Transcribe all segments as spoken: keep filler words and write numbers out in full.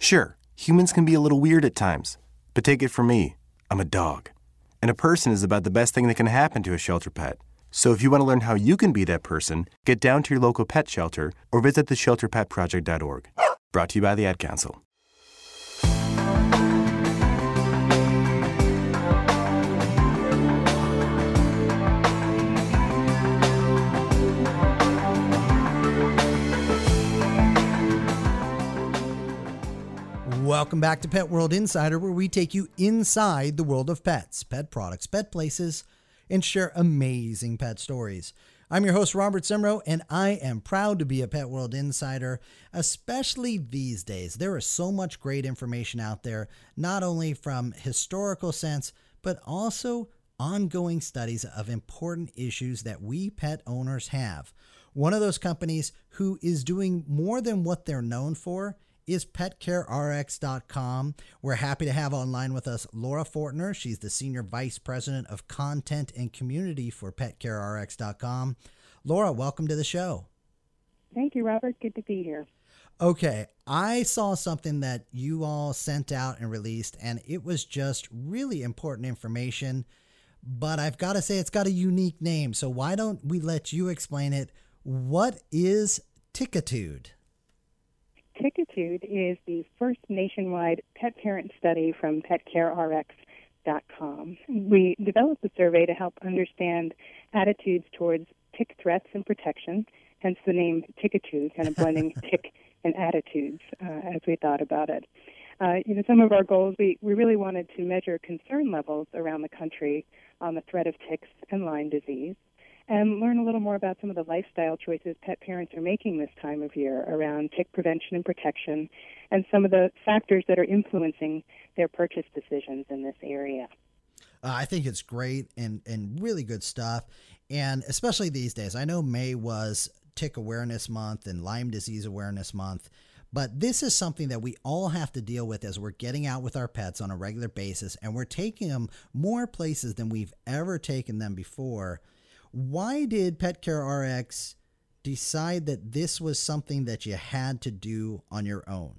Sure, humans can be a little weird at times, but take it from me, I'm a dog. And a person is about the best thing that can happen to a shelter pet. So if you want to learn how you can be that person, get down to your local pet shelter or visit the shelter pet project dot org. Brought to you by the Ad Council. Welcome back to Pet World Insider, where we take you inside the world of pets, pet products, pet places, and share amazing pet stories. I'm your host, Robert Semro, and I am proud to be a Pet World Insider, especially these days. There is so much great information out there, not only from historical sense, but also ongoing studies of important issues that we pet owners have. One of those companies who is doing more than what they're known for is pet care R X dot com. We're happy to have online with us Laura Fortner. She's the Senior Vice President of Content and Community for pet care R X dot com. Laura, welcome to the show. Thank you, Robert. Good to be here. Okay, I saw something that you all sent out and released, and it was just really important information, but I've got to say it's got a unique name, so why don't we let you explain it? What is Tickitude? Tickitude is the first nationwide pet parent study from pet care R X dot com. We developed the survey to help understand attitudes towards tick threats and protection, hence the name Tickitude, kind of blending tick and attitudes uh, as we thought about it. Uh, you know, some of our goals, we, we really wanted to measure concern levels around the country on the threat of ticks and Lyme disease, and learn a little more about some of the lifestyle choices pet parents are making this time of year around tick prevention and protection, and some of the factors that are influencing their purchase decisions in this area. Uh, I think it's great and, and really good stuff, and especially these days. I know May was Tick Awareness Month and Lyme Disease Awareness Month, but this is something that we all have to deal with as we're getting out with our pets on a regular basis, and we're taking them more places than we've ever taken them before. Why did Pet Care R X decide that this was something that you had to do on your own?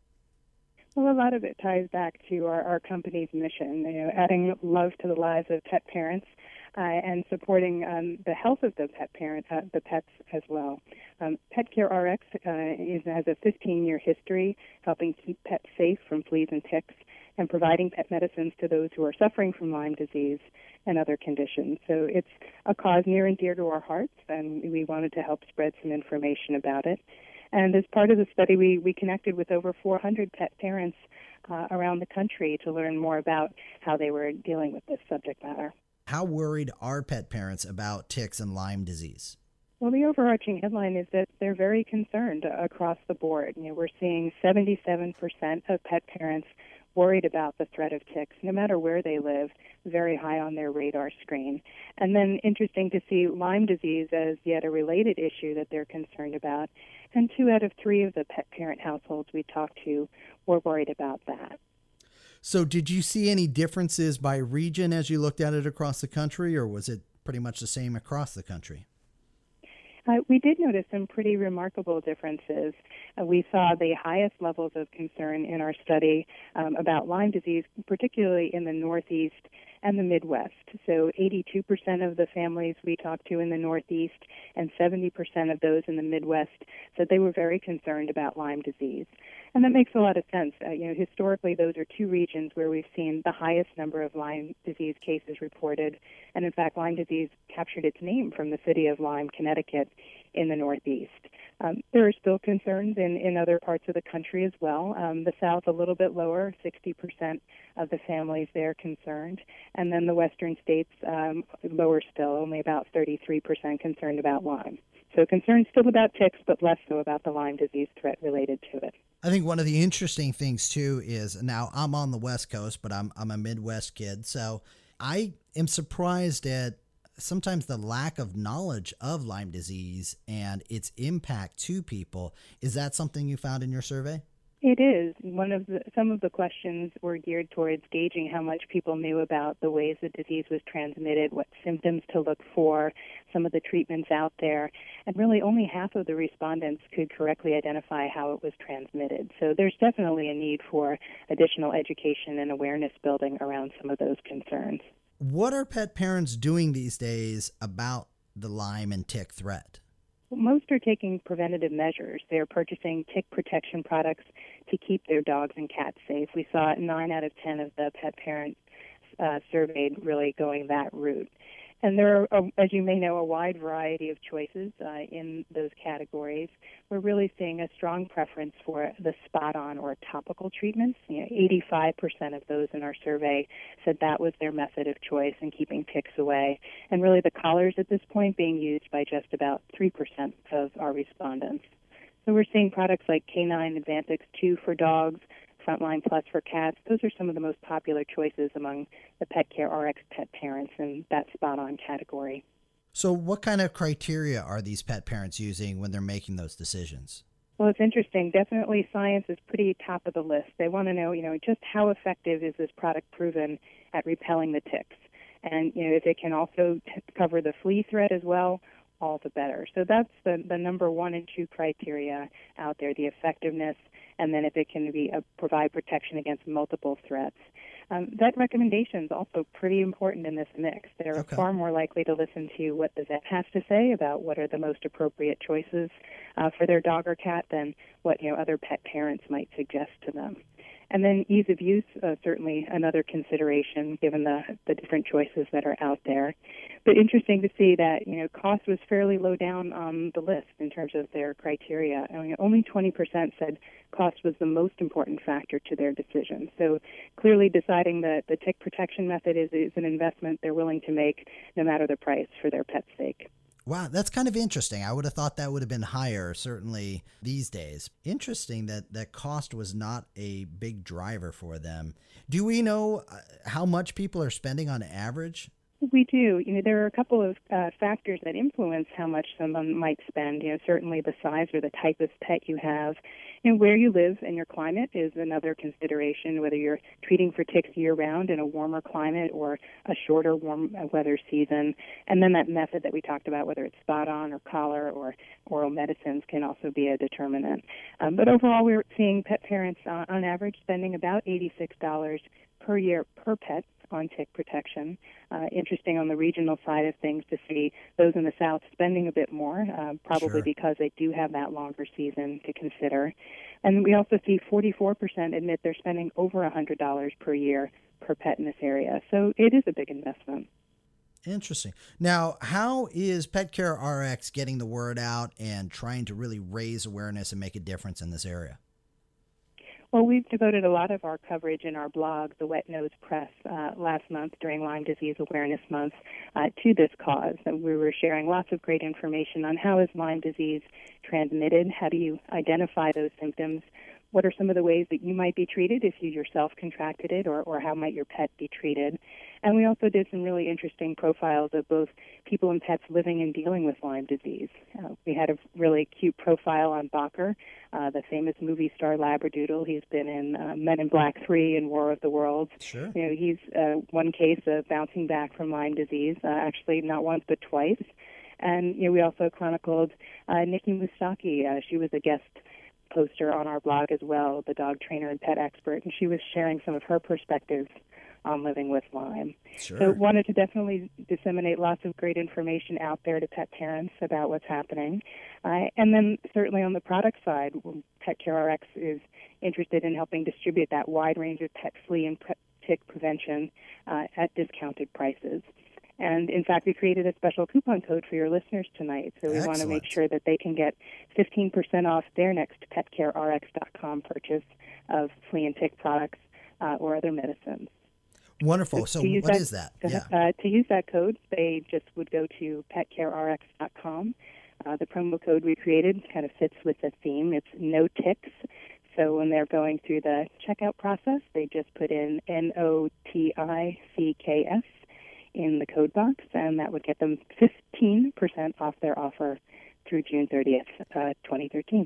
Well, a lot of it ties back to our, our company's mission, you know, adding love to the lives of pet parents uh, and supporting um, the health of the pet parents, uh, the pets as well. Um, Pet Care R X uh, is, has a fifteen-year history helping keep pets safe from fleas and ticks and providing pet medicines to those who are suffering from Lyme disease and other conditions. So it's a cause near and dear to our hearts, and we wanted to help spread some information about it. And as part of the study, we, we connected with over four hundred pet parents uh, around the country to learn more about how they were dealing with this subject matter. How worried are pet parents about ticks and Lyme disease? Well, the overarching headline is that they're very concerned across the board. You know, we're seeing seventy-seven percent of pet parents worried about the threat of ticks, no matter where they live, very high on their radar screen. And then interesting to see Lyme disease as yet a related issue that they're concerned about. And two out of three of the pet parent households we talked to were worried about that. So did you see any differences by region as you looked at it across the country, or was it pretty much the same across the country? Uh, we did notice some pretty remarkable differences. Uh, we saw the highest levels of concern in our study um, about Lyme disease, particularly in the Northeast and the Midwest. So eighty-two percent of the families we talked to in the Northeast and seventy percent of those in the Midwest said they were very concerned about Lyme disease. And that makes a lot of sense. Uh, you know, historically, those are two regions where we've seen the highest number of Lyme disease cases reported. And in fact, Lyme disease captured its name from the city of Lyme, Connecticut, in the Northeast. Um, there are still concerns in, in other parts of the country as well. Um, the South, a little bit lower, sixty percent of the families there concerned. And then the Western states, um, lower still, only about thirty-three percent concerned about Lyme. So concerns still about ticks, but less so about the Lyme disease threat related to it. I think one of the interesting things, too, is now I'm on the West Coast, but I'm I'm a Midwest kid. So I am surprised at sometimes the lack of knowledge of Lyme disease and its impact to people. Is that something you found in your survey? It is. One of the, some of the questions were geared towards gauging how much people knew about the ways the disease was transmitted, what symptoms to look for, some of the treatments out there, and really only half of the respondents could correctly identify how it was transmitted. So there's definitely a need for additional education and awareness building around some of those concerns. What are pet parents doing these days about the Lyme and tick threat? Most are taking preventative measures. They're purchasing tick protection products to keep their dogs and cats safe. We saw nine out of ten of the pet parents uh, surveyed really going that route. And there are, as you may know, a wide variety of choices uh, in those categories. We're really seeing a strong preference for the spot-on or topical treatments. You know, eighty-five percent of those in our survey said that was their method of choice in keeping ticks away. And really the collars at this point being used by just about three percent of our respondents. So we're seeing products like Canine Advantix two for dogs, Frontline Plus for cats. Those are some of the most popular choices among the Pet Care R X pet parents in that spot-on category. So what kind of criteria are these pet parents using when they're making those decisions? Well, it's interesting. Definitely science is pretty top of the list. They want to know, you know, just how effective is this product proven at repelling the ticks? And, you know, if it can also t- cover the flea threat as well, all the better. So that's the, the number one and two criteria out there, the effectiveness, and then if it can be uh, provide protection against multiple threats. Um, vet recommendation is also pretty important in this mix. They're Okay. far more likely to listen to what the vet has to say about what are the most appropriate choices uh, for their dog or cat than what, you know, other pet parents might suggest to them. And then ease of use, uh, certainly another consideration given the, the different choices that are out there. But interesting to see that, you know, cost was fairly low down on the list in terms of their criteria. I mean, only twenty percent said cost was the most important factor to their decision. So clearly deciding that the tick protection method is, is an investment they're willing to make no matter the price for their pet's sake. Wow, that's kind of interesting. I would have thought that would have been higher, certainly these days. Interesting that, that cost was not a big driver for them. Do we know how much people are spending on average? We do. You know, there are a couple of uh, factors that influence how much someone might spend. You know, certainly the size or the type of pet you have. You know, where you live and your climate is another consideration, whether you're treating for ticks year-round in a warmer climate or a shorter warm weather season. And then that method that we talked about, whether it's spot-on or collar or oral medicines, can also be a determinant. Um, but overall, we're seeing pet parents, uh, on average, spending about eighty-six dollars per year per pet on tick protection. Uh, interesting on the regional side of things to see those in the South spending a bit more, uh, probably Sure. because they do have that longer season to consider. And we also see forty-four percent admit they're spending over one hundred dollars per year per pet in this area. So it is a big investment. Interesting. Now, how is Pet Care R X getting the word out and trying to really raise awareness and make a difference in this area? Well, we've devoted a lot of our coverage in our blog, The Wet Nose Press, uh, last month during Lyme Disease Awareness Month uh, to this cause. And we were sharing lots of great information on how is Lyme disease transmitted, how do you identify those symptoms, what are some of the ways that you might be treated if you yourself contracted it, or, or how might your pet be treated. And we also did some really interesting profiles of both people and pets living and dealing with Lyme disease. Uh, we had a really cute profile on Bacher, uh, the famous movie star Labradoodle. He's been in uh, Men in Black three and War of the Worlds. Sure. You know, he's uh, one case of bouncing back from Lyme disease, uh, actually not once but twice. And you know, we also chronicled uh, Nikki Mustaki. Uh, she was a guest poster on our blog as well, the dog trainer and pet expert, and she was sharing some of her perspectives on living with Lyme. Sure. So wanted to definitely disseminate lots of great information out there to pet parents about what's happening. Uh, and then certainly on the product side, Pet Care R X is interested in helping distribute that wide range of pet flea and pet tick prevention uh, at discounted prices. And, in fact, we created a special coupon code for your listeners tonight. So we want to make sure that they can get fifteen percent off their next pet care R X dot com purchase of flea and tick products uh, or other medicines. Wonderful. So, so what that, is that? To, yeah. uh, to use that code, they just would go to pet care R X dot com. Uh, the promo code we created kind of fits with the theme. It's no ticks. So when they're going through the checkout process, they just put in N O T I C K S in the code box, and that would get them fifteen percent off their offer through June thirtieth, uh, twenty thirteen.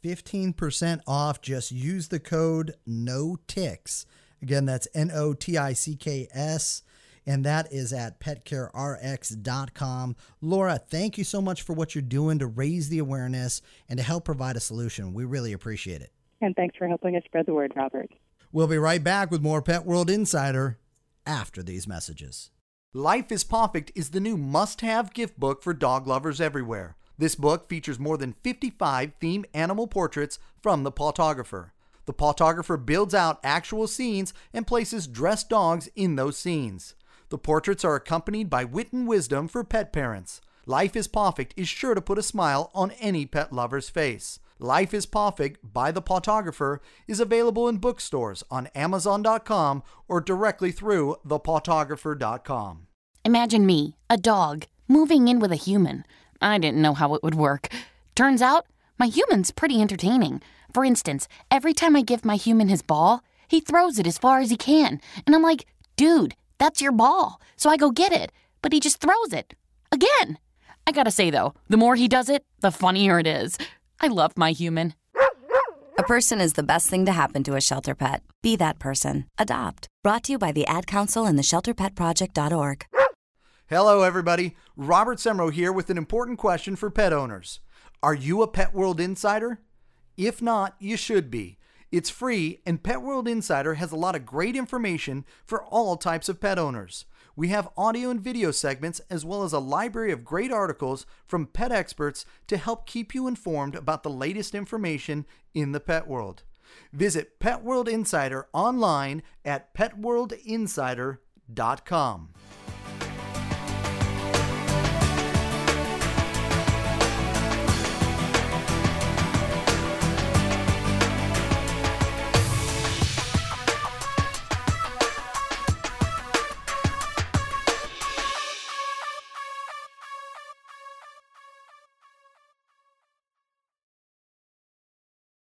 fifteen percent off. Just use the code NOTICKS. Again, that's N O T I C K S. And that is at pet care R X dot com. Laura, thank you so much for what you're doing to raise the awareness and to help provide a solution. We really appreciate it. And thanks for helping us spread the word, Robert. We'll be right back with more Pet World Insider after these messages. Life is Pawfect is the new must-have gift book for dog lovers everywhere. This book features more than fifty-five themed animal portraits from the Pawtographer. The Pawtographer builds out actual scenes and places dressed dogs in those scenes. The portraits are accompanied by wit and wisdom for pet parents. Life is Pawfect is sure to put a smile on any pet lover's face. Life is Pawfect by the Pawtographer is available in bookstores on Amazon dot com or directly through the pawtographer dot com. Imagine me, a dog, moving in with a human. I didn't know how it would work. Turns out, my human's pretty entertaining. For instance, every time I give my human his ball, he throws it as far as he can. And I'm like, dude, that's your ball. So I go get it. But he just throws it. Again. I gotta say, though, the more he does it, the funnier it is. I love my human. A person is the best thing to happen to a shelter pet. Be that person. Adopt. Brought to you by the Ad Council and the shelter pet project dot org. Hello, everybody. Robert Semro here with an important question for pet owners. Are you a Pet World Insider? If not, you should be. It's free, and Pet World Insider has a lot of great information for all types of pet owners. We have audio and video segments as well as a library of great articles from pet experts to help keep you informed about the latest information in the pet world. Visit Pet World Insider online at pet world insider dot com.